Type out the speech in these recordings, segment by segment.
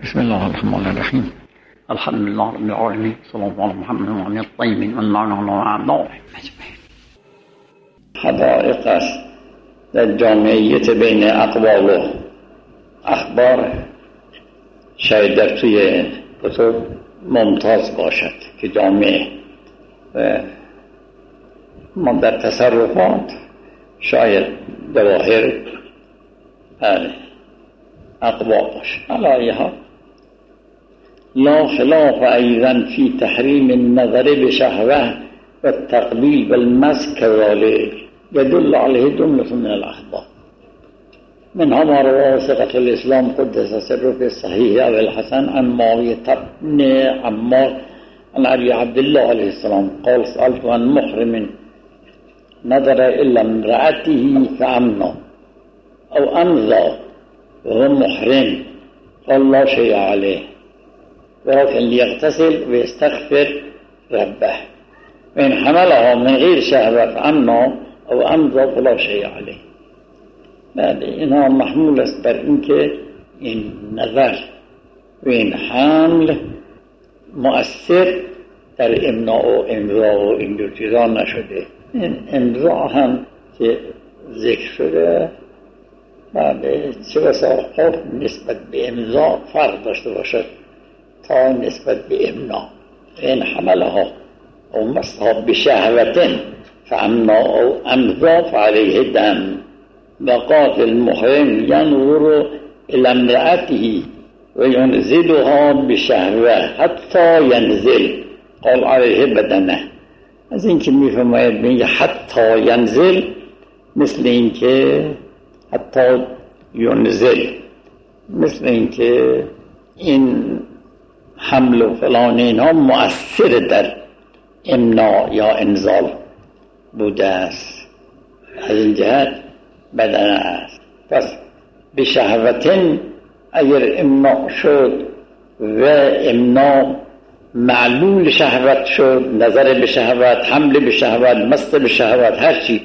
بسم الله الرحمن الرحیم. الحمد لله رب العالمین، صلی الله علی محمد و علی الطیبین و المعنى اعضاء. حقایق است در جامعیت بین اقوال و اخبار شاید در توی کتب ممتاز باشد که جامعه ما در تصرفات شاید ظواهر اقوال باشد. علیها لا خلاف ایضا فی تحریم النظر بشهوه و التقبیل بالمس كذلك يدل عليه جملة من الاخبار منها ما رواه ثقة الاسلام قدس سره في الصحيح ابي الحسن عن معاوية بن عمار عن ابي عبد الله عليه السلام قال سألت عن محرم نظر الى امرأته فامنى او امضى وهو محرم قال لا شيء عليه ولكن ليغتسل ويستغفر ربه وإن حملها من غير شهوة فأمنى أو أمضى فلا شيء عليه. بعد اینها محمول است بر اینکه این نظر و این حمل مؤثر در امناع و امضا و این دو چیزا نشده. این امضا هم که ذکر شده بعد چه بسا نسبت به امضا فرق داشته باشد تا نسبت به امنا. این حملها او مسها بشهوة فامنا او امضا فعليه دم وقات المحرم ينظر الى امرأته وينزلها بشهوة حتى ينزل قال عليه بدنه. از این که میفرماید میگه حتی ینزل مثل این که حتی ینزل مثل این که این حمل و فلان اینها مؤثر در امناع یا انزال بوده است. از این جهت بدن است. پس به شهوتن اگر امناع شد و امناع معلول شهوت شد، نظر به شهوت، حمل به شهوت، مست به شهوت، هر چی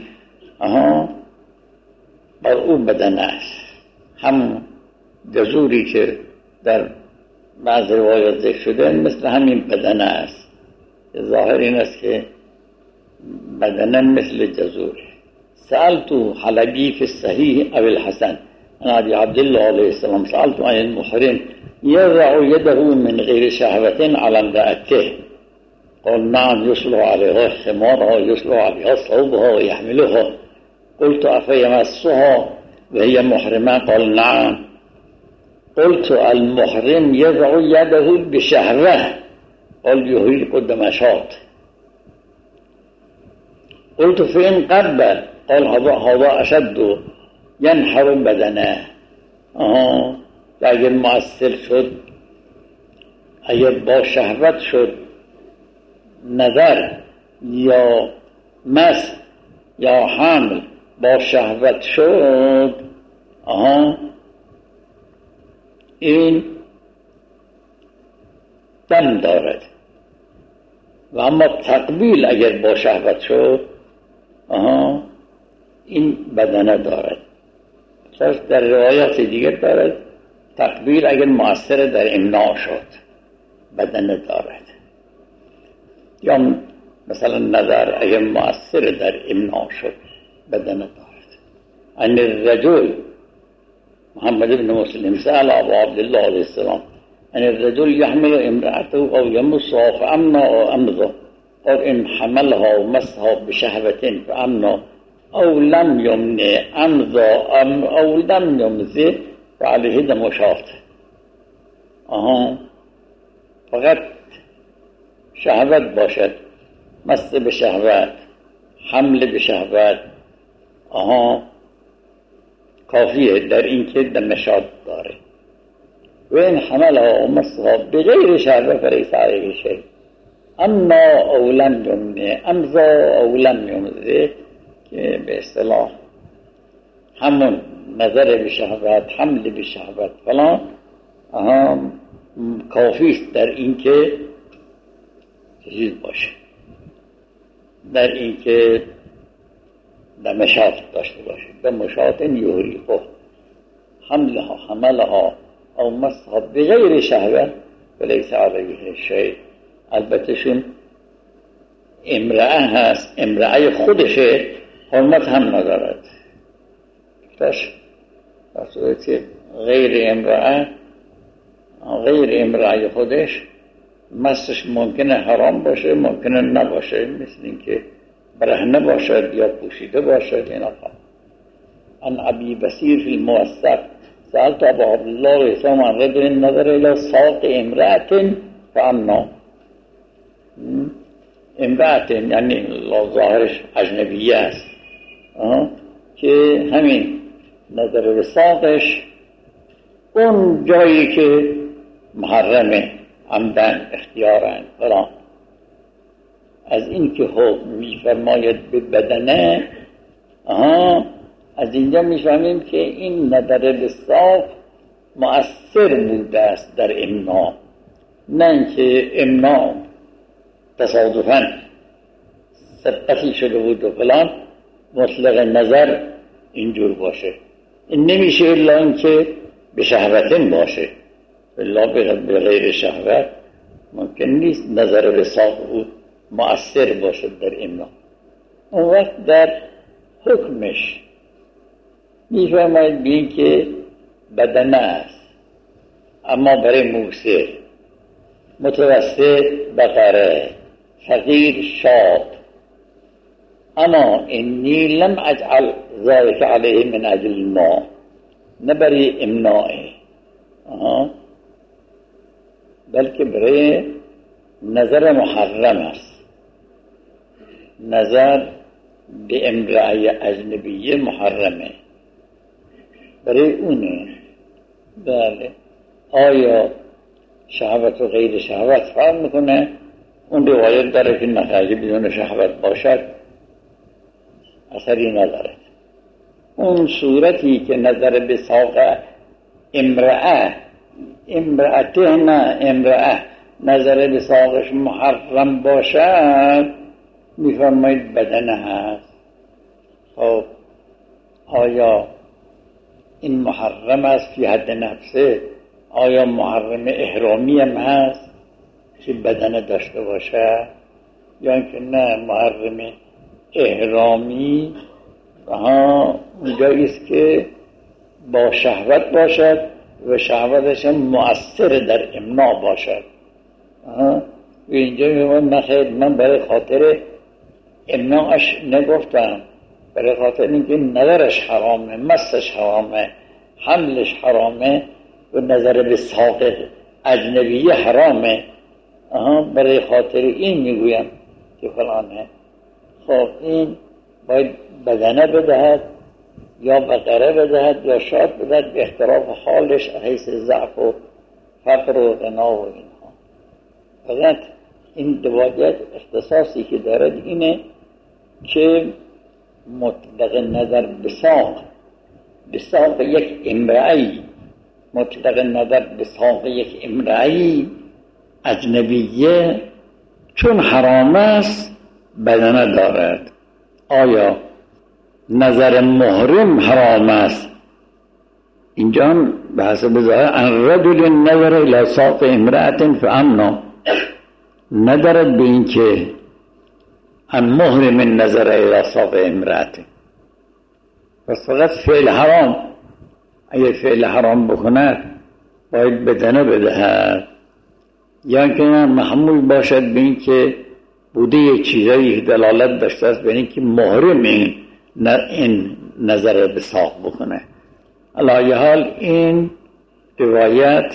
بر او بدن است. هم جزوری که در بعض روایات ذکر شده مثل همین بدن است. ظاهر این است که بدن مثل جزوره. سألت حلبی فی الصحیح ابی الحسن عن ابی عبدالله علیه السلام سألت عن المحرم یضع یده من غیر شهوة علی امرأته قال نعم يصلح عليها خمارها يصلح عليها ثوبها ويحملها قلت أفيمسها وهي محرمة قال نعم قلت المحرم يضع يده بشهوة قال يهيل قدام شاط قلت فإن قبل قال هذا أشد ينحر بدنه. اگر مؤثر شد، اگر با شهوت شد، نظر یا مس یا حمل با شهوت شد، این دم دارد. و اما تقبیل اگر با شهوت شد این بدنه دارد. در روایات دیگر دارد تقبیل اگر مؤثر در امناع شد بدنه دارد. یا مثلا نظر اگر مؤثر در امناع شد بدنه دارد. ان الرجل محمد بن مسلم سأل ابو عبدالله علیه السلام ان الرجل يحمل امرأته او يمسها فامنى او امضى قال ان حملها ومسها بشهوة فامنى او لم يمنع امضى او لم يمضي فعليه دم شاط. فقط شهوت باشد، مس به شهوت، حمل به شهوت کافیه در این که دم شاط داره. و این حملها و مسها بغیر شهوه فلیس علیه شیء اما او لم یمنع امضا او لم یمضی که به اصطلاح همون نظر به شهوت، حمل به شهوت فلان کافیست در این که چیز باشه، در این که دمشات داشته باشه. دمشات یوریقه حملها او مسها بغیر شهوه ولیس علیه شیء. البته شون امرأه هست، امرأه خودشه، حرمت هم ندارد. در صورت غیر امرأه خودش مستش ممکنه حرام باشه، ممکنه نباشه، مثل اینکه برهنه باشد یا پوشیده باشد. اینا عن ابی بصیر فی الموثق سألت ابا عبدالله رسام عن رجل نظر الى ساق امرأة فأمنا. امرأة یعنی ظاهرش اجنبیه است که همین نظر به ساقش اون جایی که محرمه عمدن اختیارن فلان. از این که حکم میفرماید به بدنه، از اینجا میفهمیم که این نظر به ساق مؤثر بوده است در امنا، نه اینکه امنا تصادفاً سبقتی شده بود و فلان مطلق نظر اینجور باشه. این نمیشه الا اینکه به شهوتن باشه، الا به غیر شهوت ممکن نیست نظر به ساق بود مؤثر باشد در امنا. اون وقت در حکمش میفرماید به این که بدنه است، اما برای موسر، متوسط بقره، فقیر شاد. اما اینی لم اجعل ذلك علیه من اجل ما، نه برای امناعه، بلکه برای نظر محرم است. نظر به امرأه اجنبیه محرمه، برای اونه. بله، آیا شهوت و غیر شهوت فرق میکنه؟ اون روایت داره که نخواهی بدون شهوت باشد اثری ندارد. اون صورتی که نظر به ساق امرأه نظر به ساقش محرم باشد، میفرمایید بدنه هست. خب آیا این محرم است فی حد نفسه؟ آیا محرم احرامی هم هست که بدنه داشته باشه، یا اینکه نه محرم احرامی اونجایی است که با شهوت باشد و شهوتش مؤثر در امنا باشد. و اینجا میگم نخیر، من برای خاطر امناش نگفتم، برای خاطر اینکه نظرش حرامه، مستش حرامه، حملش حرامه و نظر به ساق اجنبیه حرامه، برای خاطر این میگویم که فلانه. خب این باید بدنه بدهد یا بقره بدهد یا شاد بدهد به اختلاف حالش، حیث ضعف و فقر و غنا و اینها. فقط این روایت اختصاصی که دارد اینه که مطلق نظر به ساق یک امرأی، مطلق نظر به ساق یک امرأی اجنبیه چون حرام است بدنه دارد. آیا نظر محرم حرام است؟ اینجا به حسب ظاهر ان رجل نظر الى ساق امرأة فامنا، ندارد به این که ان محرم نظر الى ساق امرأة. پس فقط فعل حرام، اگر فعل حرام بکند باید بدنه بدهد، یا که محمول باشد به این که بوده یک چیزایی دلالت داشته است به این که محرم این نظر به ساق بکنه. علی حال این روایت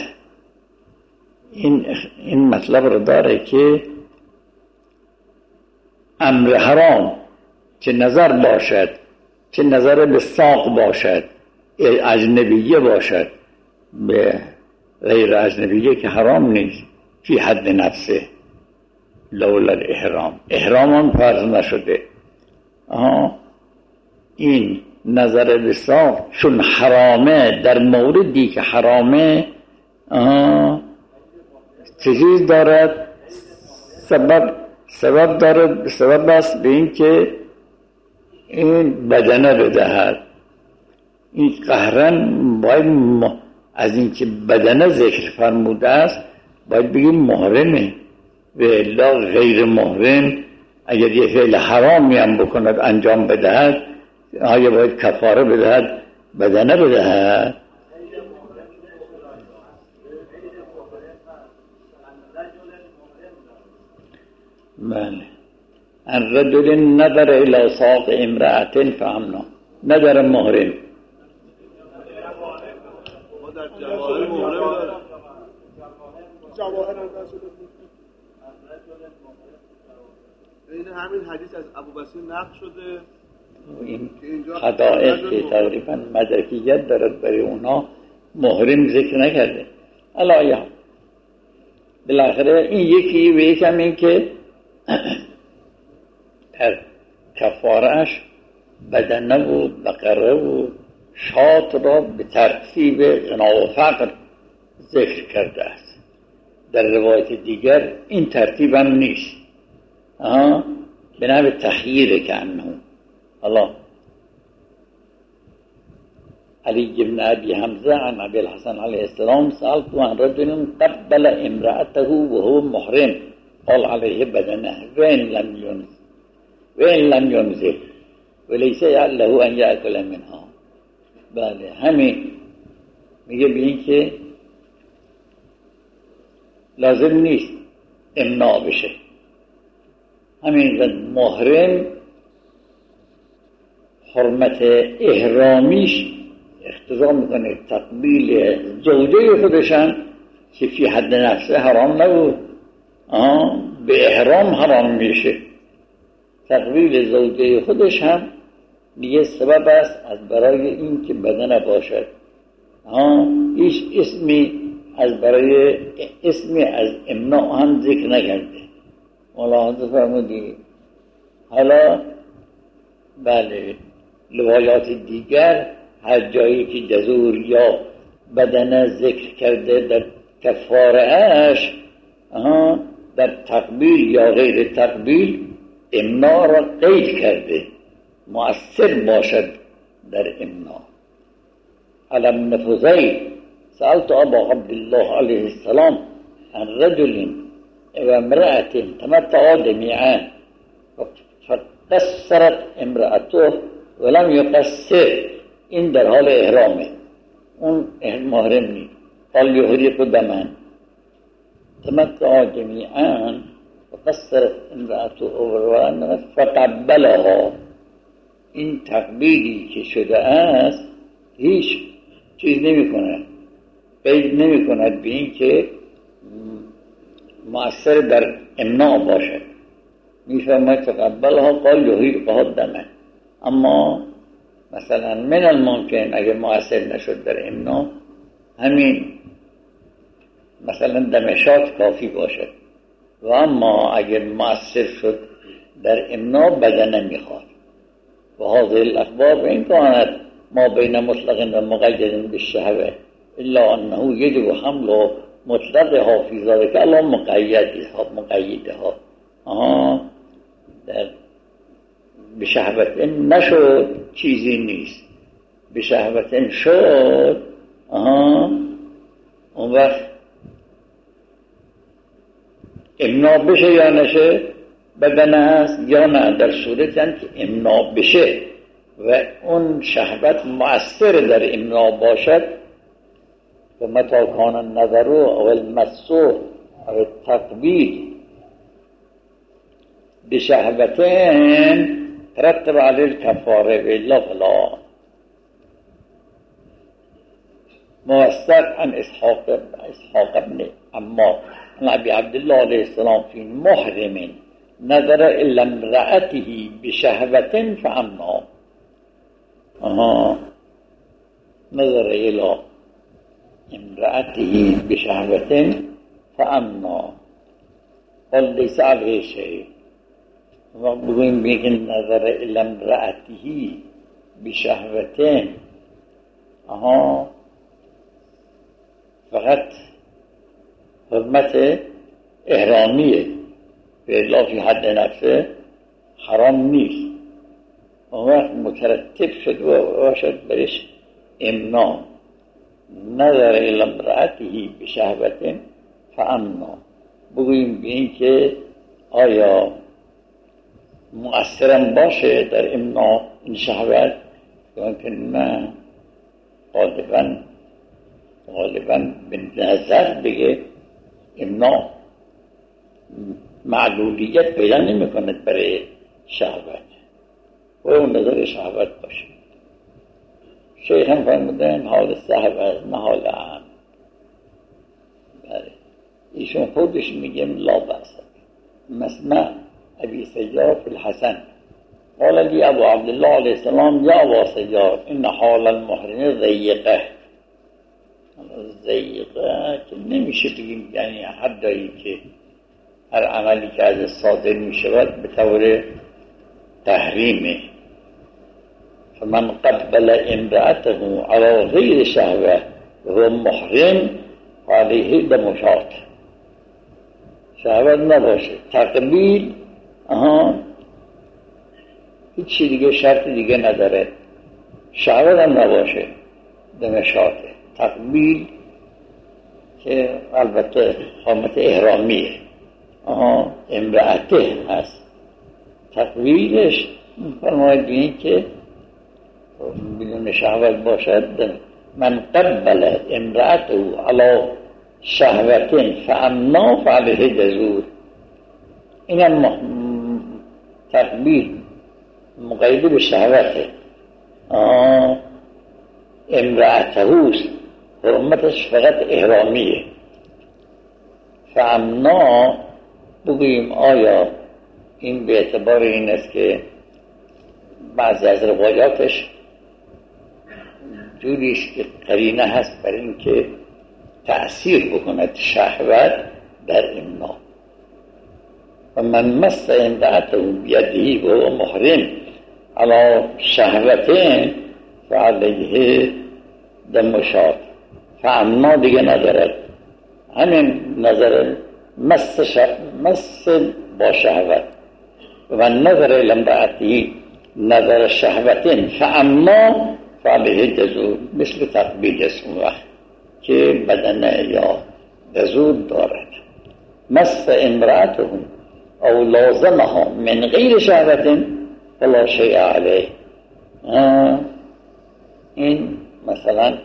این مطلب رو داره که امر حرام چه نظر باشد، چه نظر به ساق باشد، اجنبیه باشد، به غیر اجنبیه که حرام نیست فی حد نفسه، لولا احرام هم فرض نشده. این نظر به ساق چون حرامه، در موردی که حرامه چیز دارد، سبب دارد، سبب است به این که این بدنه بدهد. این قهرن باید از اینکه بدنه ذکر فرموده است باید بگیم محرمه، و الا غیر محرم اگر یه فعل حرامی هم بکند انجام بدهد آیا باید کفاره بدهد بدنه بدهد؟ بله. الرجل نظر الى ساق امرأة فامنا، نظر محرم این همین حدیث از ابوبصیر نقل شده. این خدائق که تقریبا مدرکیت دارد برای اونا محرم ذکر نکرده. علایه بالاخره این یکی و یکم این که در کفارش بدنه و بقره و شات را به ترتیب غنا و فقر ذکر کرده است. در روایت دیگر این ترتیب هم نیست، به نوع تخییر که انه الله علی بن ابی حمزه عن ابی الحسن علیه السلام سألت عن رجل قبل امرأته وهو محرم قال عليه بدنه وإن لم ينزل وليس له ان يأكل منها. بله همین میگه به این که لازم نیست امناع بشه، همین محرم حرمت احرامیش اقتضا میکنه تقبیل زوجه خودشن که فی حد نفسه حرام نبود، به احرام حرام میشه. تقبیل زوجه خودش هم دیگه سبب است از برای این که بدن باشد. هیچ اسمی از امناع هم ذکر نکرده. ملاحظه فرمودی. حالا بله روایات دیگر هر جایی که جزور یا بدن ذکر کرده در کفاره اش در تقبیل یا غیر تقبیل امناع را قید کرده مؤثر باشد در امناع. علم بن فضیل سألت ابا عبدالله علیه السلام عن رجل و امرأة تمتعا جمیعا فقصرت امرأته ولم يقصر. این در حال احرامه، اون محرم نیست. قال يحرق دما تمتعا جمیعا فقصرت امرأته فقبلها. این تقبیلی که شده است هیچ چیز نمی کند، قید نمی کند به این که مؤثر در امناع باشد. میفرماید تقبلها قال یحرقها دما. اما مثلا من الممکن اگر مؤثر نشد در امناع همین مثلا دمشات کافی باشد، و اما اگر مؤثر شد در امناع بدنه میخواد. و هذه الاخبار این کانت ما بین مطلق و مقید بالشهوه الا انه یجب حمل مطلقها فی ذلک الا مقیدها. در بشهوت نشد چیزی نیست، بشهوت شد اون وقت امناع بشه یا نشه بدنه هست یا نه. در صورتی که امناع بشه و اون شهوت مؤثر در امناع باشد و متى کان النظر او المس او التقبیل بشهوتين ترتب عليه الكفاره الا فلا. موثق عن اسحاق بن عمار عن ابي عبد الله عليه السلام في محرم نظر الى امرأته بشهوة فامنع. نظر الى امرأته بشهوة فامنع قال ليس عليه شيء. و بگویم بگین نظر الى امرأته بشهوة فقط حرمت احرامیه به الا فی حد نفسه حرام نیست. اون وقت مترتب شد و باشد برش امناع. نظر الى امرأته بشهوة فامنا، بگوییم به این که آیا مؤثرم باشه در امنا این شهوت، یا که نه غالبا به نظر بگه امنا معلولیت پیدا نمی کند برای شهوت و اون نظر شهوت باشه. شیخ هم فرمودن حال صحبت نه حال عام. بله ایشون خودش میگم لا بأس. مسمع ابی سیار فی الحسن قال لی ابو عبدالله علیه السلام یا ابا سیار ان حال المحرم ضیقه. ضیقه که نمیشه بگیم یعنی حدی که هر عملی که از صادر میشود به طور تحریمه. فمن قبل امرأته على غیر شهوه و محرم علیه دم شاط. شهوت نباشه، تقبیل هیچی دیگه شرط دیگه نداره، شهوت هم نباشه، دم شاطه. تقبیل که البته قامت احرامیه، امرأته هست. تقبیلش فرماید این که بدون شهوت باشد. من قبل امرأته علی شهوة فامنا فعلیه جزور. این تقبیل مقید به شهوته. امرأتهوست، حرمتش فقط احرامیه. فامنا بگوییم آیا این به اعتبار این است که بعضی از روایاتش جوریش که قرینه هست بر این که تأثیر بکند شهوت در امنا. و من مس امرأته بیده و محرم علی شهوتین فعلیه دم شاط. فامنا دیگه ندارد، همین نظر مس با شهوت. و من نظر امرأته نظر شهوتین فامنا فعلیه جزور، مثل تقبیل اسم وقت که بدن یا جزور دارد. مس امرأته او لازمها من غیر شهوت فلا شیء علیه. این مثلا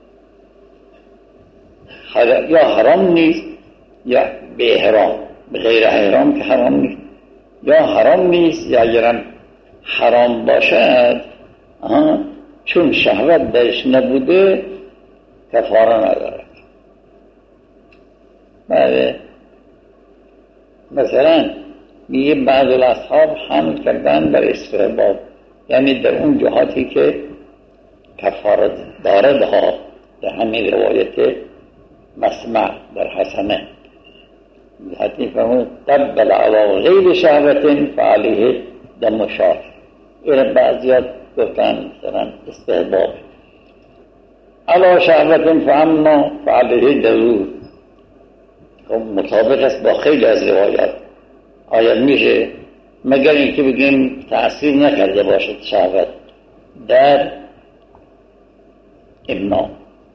یا حرام نیست یا به احرام، به غیر احرام که حرام نیست، یا حرام نیست یا اگرم حرام باشد چون شهوت درش نبوده کفاره ندارد. بله مثلا میگه بعض الاصحاب حمل کردن بر استحباب، یعنی در اون جهاتی که کفاره دارد ها، در همین روایت مسمع در حسنه حتی فرمود قبل علی غیر شهوت فعلیه دم شاط. این بعضیات گفتن مثلا استحباب. علی شهوت فامنا فعلیه جزور مطابق است با خیلی از روایات. آیا میشه مگر اینکه بگیم تأثیر نکرده باشد شهوت در امنا.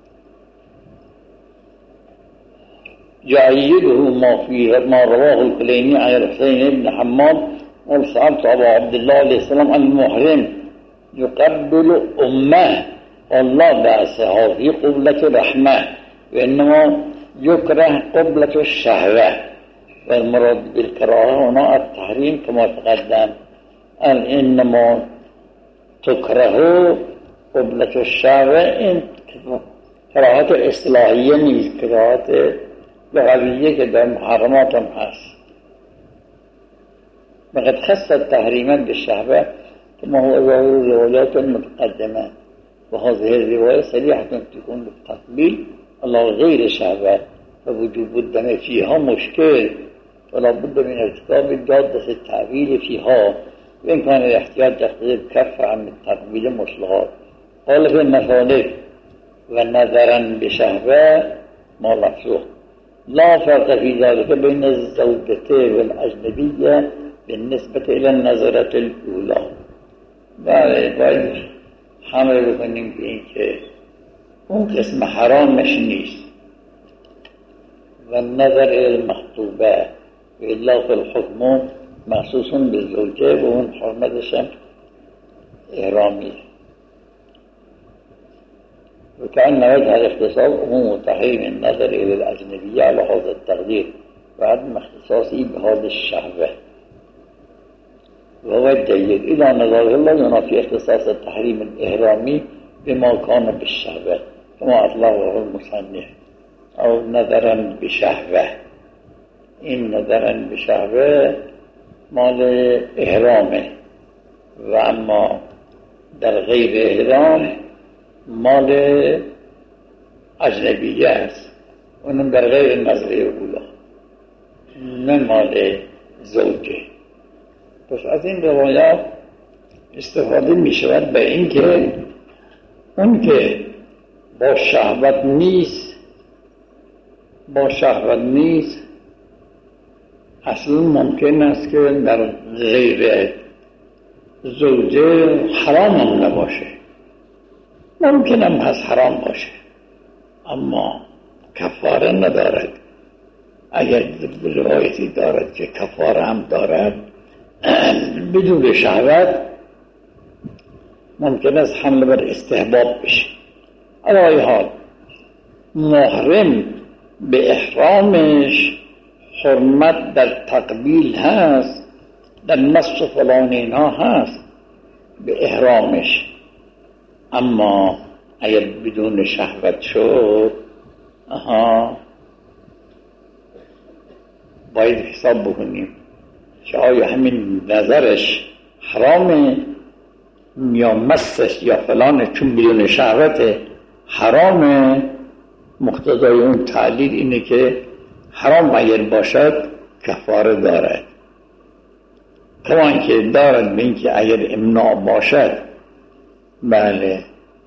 يعيده ما رواه الكليني عن الحسين بن حماد قال سألت أبا عبد الله عليه السلام عن المحرم يقبل أمه والله بأس هذه قبلة رحمة، وإنما يكره قبلة الشهوة، والمراد بالكراهة هنا التحريم كما تقدم. إنما تكره قبلة الشهوة إن کراهات اصلاحیه نیست، کراهات لغویه که در محرمات هم هست. وقد خص تحریما بالشهوة كما هو ظاهر الروايات المتقدمة، وهذه الرواية صريحة تكون بالتقبيل على غير شهوة، فوجوب الدم فيها مشكل ولا بد من ارتكاب جادة التعبير فيها، وإن كان الاحتياط يقتضي الكف عن التقبيل المصلحات. قال في المصالح ونظرا بشهوة ما لفظه لا فرق في ذلك بين الزوجة والأجنبية بالنسبة إلى النظرة الأولى. باید حمل بکنیم به این که اون قسم حرامش نیست. و نظر المخطوبه و اطلاق الحکم مخصوص به زوجه و اون حرمتش هم احرامیه. و كأن وجه الاختصاص عموم تحریم النظر الى الاجنبیه على هذا التقدیر و عدم اختصاصی به هذا الشهوه و هو الجيد الى نظر الله ينافي اختصاص التحريم الاحرامي بما كان بالشهوه كما اطلقه المصنف او نظرا بشهوه. این نظرا بشهوه مال احرامه و اما در غیر احرام مال اجنبیه است، اونم در غیر نظر اولا نه مال زوجه. پس از این روایات استفاده می شود به این که اون که با شهوت نیست اصلا ممکن است که در غیر زوجه حرام هم نباشه، ممکن هم هست حرام باشه اما کفاره ندارد. اگر روایتی دارد که کفاره هم دارد بدون شهوت ممکن است حمله بر استحباب بشه. علی حال محرم به احرامش حرمت در تقبیل هست، در مس و فلان اینها هست به احرامش، اما اگر بدون شهوت شد باید حساب بکنیم که آیا همین نظرش حرامه یا مسش یا فلانه، چون بدون شهوت حرامه. مقتضای اون تعلیل اینه که حرام اگر باشد کفاره دارد، کما اینکه دارد به اینکه اگر امناع باشد بله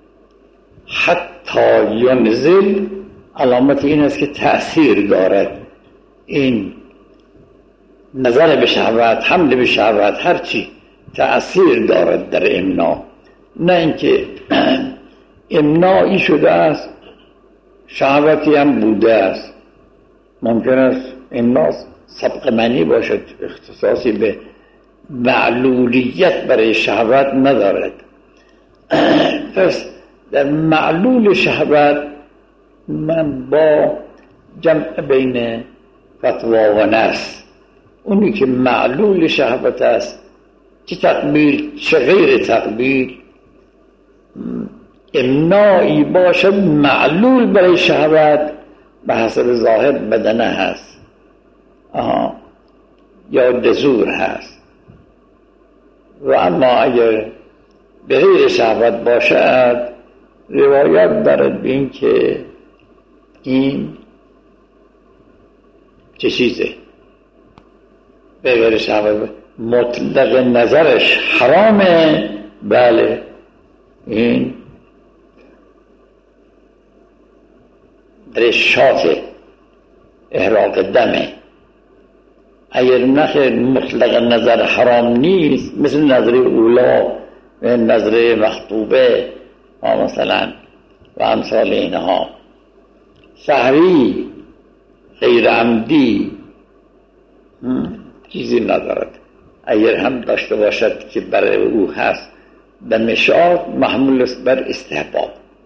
حتی ینزل علامت این است که تأثیر دارد. این نظر به شهوت، حمل به شهوت، هرچی تأثیر دارد در امناع، نه اینکه امناعی شده است شهوتی هم بوده است. ممکن است امناع سبق منی باشد، اختصاصی به معلولیت برای شهوت ندارد. پس در معلول شهوت من با جمع بین فتوا و نص، اونی که معلول شهوت است چه تقبیل چه غیر تقبیل امناعی باشد معلول برای شهوت به حسب ظاهر بدنه هست یا دزور هست، و اما اگر به غیر شهوت باشد روایت دارد به این که این چه چیزه به غیر شهوت مطلق نظرش حرامه. بله این رشات احراق دمه. اگر نخیر مطلق نظر حرام نیست، مثل نظر اولا و نظر مخطوبه و مثلا و امثال اینها، سهری غیر عمدی چیزی ندارد. اگر هم داشته باشد که برای او هست دمشات محمول است بر استحباب.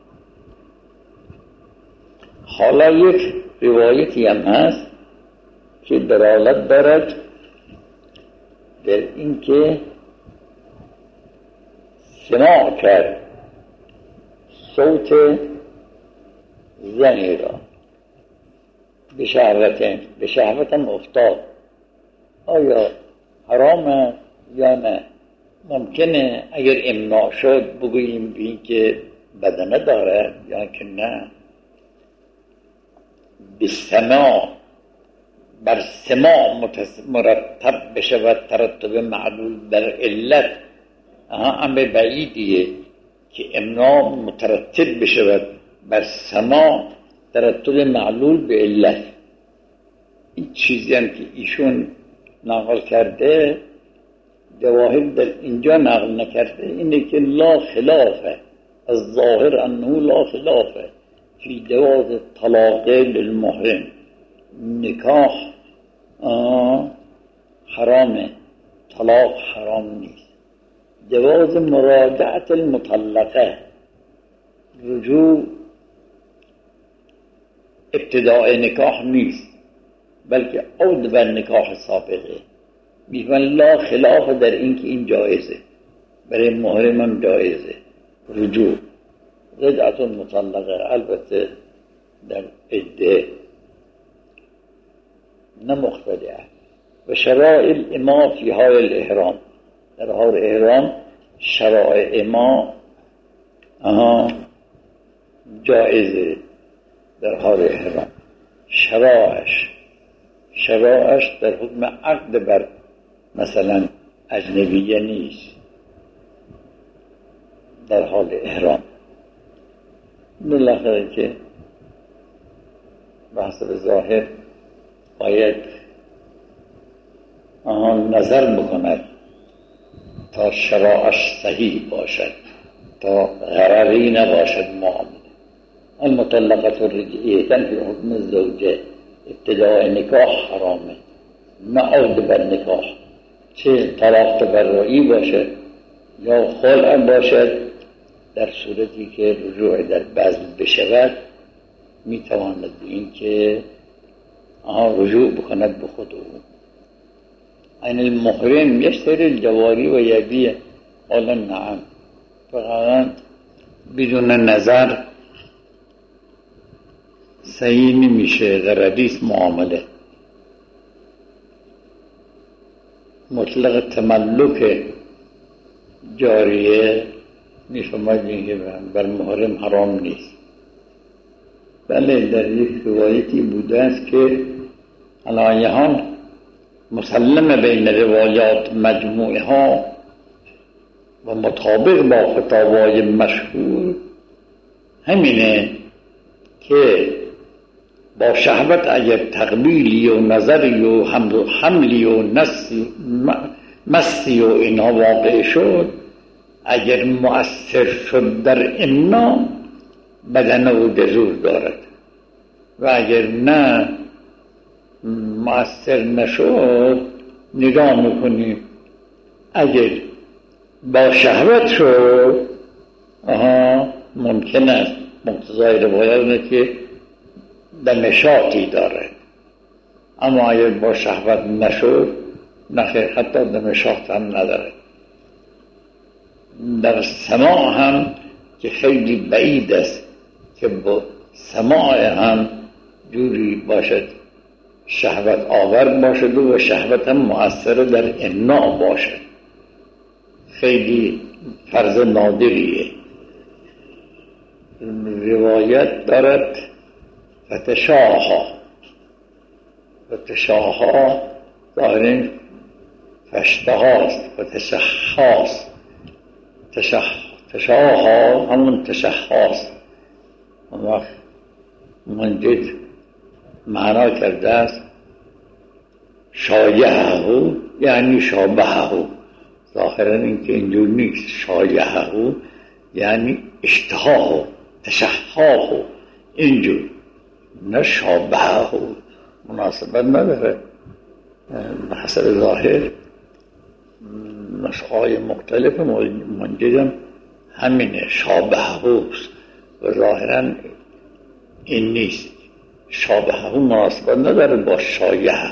حالا یک روایتی هم هست که دلالت دارد در این که سماع کرد صوت زنی را به شهوت هم افتاد، آیا حرامه یا نه؟ ممکنه اگر امناع شد بگوییم به این که بدنه داره یا که نه. به سماع بر سماع مرتب بشود ترتب معلول در علت امر بعیدیه که امناع مترتب بشود بر سماع ترتب معلول به علت. این چیزی هم که ایشون نقل کرده جواهر در اینجا نقل نکرده اینه که لا خلافه، از ظاهر انه لا خلافه، فی جواز طلاق للمحرم، نکاح حرامه، طلاق حرام نیست. جواز مراجعت المطلقه، رجوع ابتداء نکاح نیست بلکه عود بر نکاح سابقه. بیفن لا خلاف در این که این جایزه، برای محرم هم جایزه رجوع. رجعت المطلقه البته در عده نه مختلعه. و شرائع الإماء فی حال الاحرام، در حال احرام شرائع ما جائزه. در حال احرام شرائعش در حکم عقد بر مثلا اجنبیه نیست در حال احرام. بالاخره که به حسب ظاهر باید نظر بکند تا شرائعش صحیح باشد، تا غرری نباشد معامله. المطلقه الرجعیه فی حکم الزوجه، ابتداء نکاح حرامه، نه عود بر نکاح، چه طلاق تبرعی باشد یا خلع باشد. در صورتی که رجوع در بذل بشود میتواند به این که رجوع بکند به خود او. این المحرم یشتری الجواری و یبیع، قال نعم، فقط بدون نظر صحیح نمیشه، غرضیست معامله. مطلق تملک جاریه میفهمید که بر محرم حرام نیست. بله در یک روایتی بوده است که علایهان مسلم بین روایات مجموعه ها و مطابق با فتاوای مشهور همینه که با شهوت اگر تقبیلی و نظری و حملی و مسی و اینها واقع شد، اگر مؤثر شد در امنا بدن او دزور دارد، و اگر نه مؤثر نشد نگاه میکنیم اگر با شهوت شد ممکن است مقتضای روایت که دمشاتی داره، اما اگر با شهوت نشد نخیر، حتی دمشات هم نداره. در سماع هم که خیلی بعید است که با سماع هم جوری باشد شهوت آور باشد و شهوت هم مؤثر در امناع باشد، خیلی فرض نادریه. روایت دارد فتشاها ظاهرین فشتهاست و تشخاست. تشاها همون تشخاست. وقت منجد معنا کرده است شایعه یعنی شابهه، ظاهرا این که اینجور نیست. شایعه یعنی اشتهاه تشحاه اینجور، نه شابهه، مناسبت نداره. به حسب ظاهر نسخه‌های مختلف منجدم همینه، شابهه و ظاهرا این نیست. شابهه مناسبت نداره با شایعه.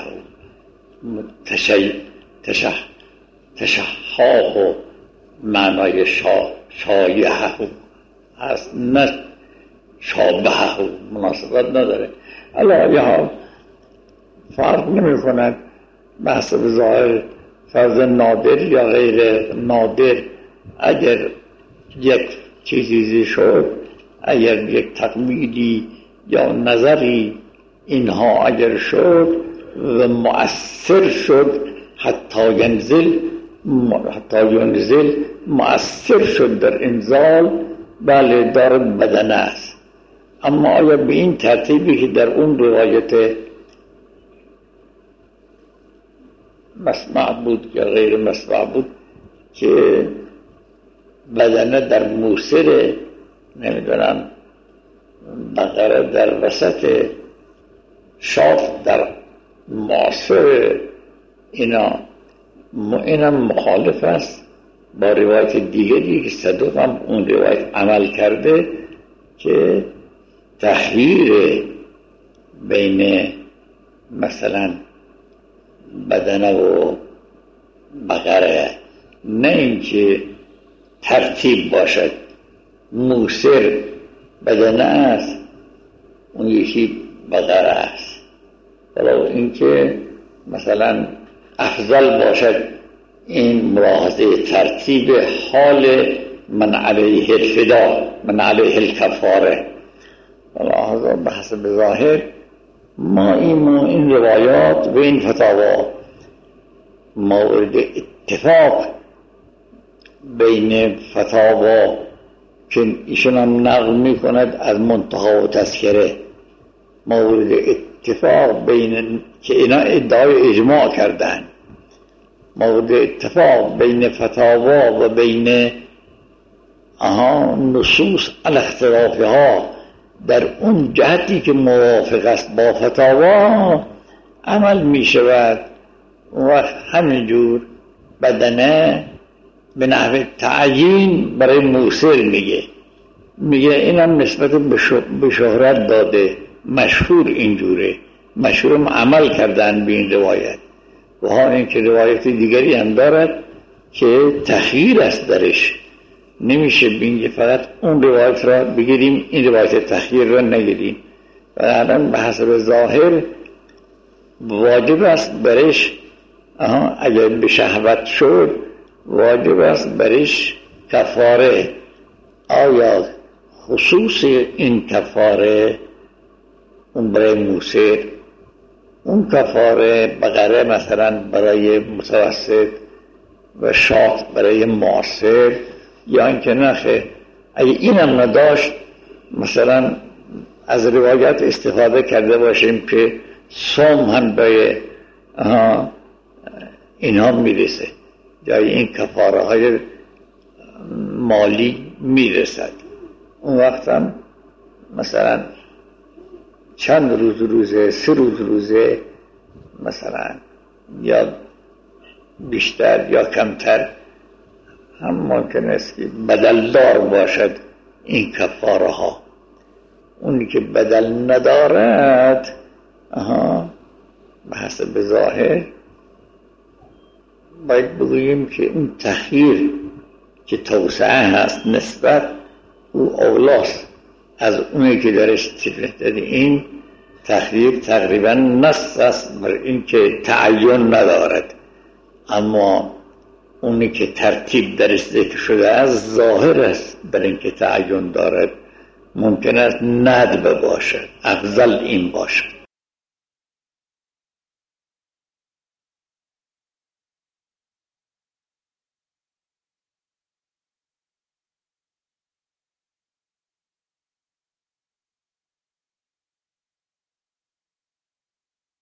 تشحاه معنای شایعه هست، نه شابهه، مناسبت نداره. علاوه ها فرق نمی کند به حسب ظاهر فرض نادر یا غیر نادر. اگر یک چیزی شد، اگر یک تقمیدی یا نظری اینها اگر شد و مؤثر شد، حتی ینزل مؤثر شد در انزال، بله دارد بدنه است. اما آیا به این ترتیبی که در اون روایت مسمع بود یا غیر مسمع بود که بدنه در موسر نمیدونم بقره در وسط شاف در معاصر اینم مخالف است با روایت دیگری که صدوق هم اون روایت عمل کرده که تحویر بین مثلا بدنه و بقره، نه اینکه ترتیب باشد، موسر بدنه است اون یکی بقره است، ولو اینکه مثلا افضل باشد این ملاحظه ترتیب حال من علیه الفدا من علیه الکفاره. ملاحظه به حسب ظاهر ما این روایات و این فتاوا مورد اتفاق بین فتاوا که ایشون هم نقل می کند از منتهی و تذکره، مورد اتفاق بین که اینا ادعای اجماع کردن، مورد اتفاق بین فتاوا و بین نصوص الاختلافها در اون جهتی که موافق است با فتاوا عمل می شود و همینجور بدنه به نحو تعیین برای موسر میگه اینم نسبت به شهرت داده، مشهور اینجوره، مشهورم عمل کردن به این روایت و ها این که روایت دیگری هم دارد که تخییر است درش، نمیشه بینگه فقط اون روایت را بگیریم این روایت تخییر را نگیریم و الان به حسب ظاهر واجب است برش اگر به شهوت شد واجب است برش کفاره. آیا خصوص این کفاره اون برای موسر، اون کفاره بقره مثلا برای متوسط و شات برای معاصر، یا اینکه نخه اگه اینم نداشت مثلا از روایت استفاده کرده باشیم که صوم هم به اینها میرسه، جای این کفاره های مالی میرسد، اون وقت هم مثلا چند روزه 3 روزه مثلا یا بیشتر یا کمتر هم ممکن است که بدلدار باشد این کفاره ها. اونی که بدل ندارد به حسب ظاهر باید بگوییم که اون تخییر که توسعه هست نسبت او اولاست از اونی که درش تفریح دادی. این تخییر تقریبا نص است بر این که تعین ندارد، اما اونی که ترتیب درش ذکر شده از ظاهر است بر این که تعین دارد، ممکن است ندب باشد، افضل این باشد.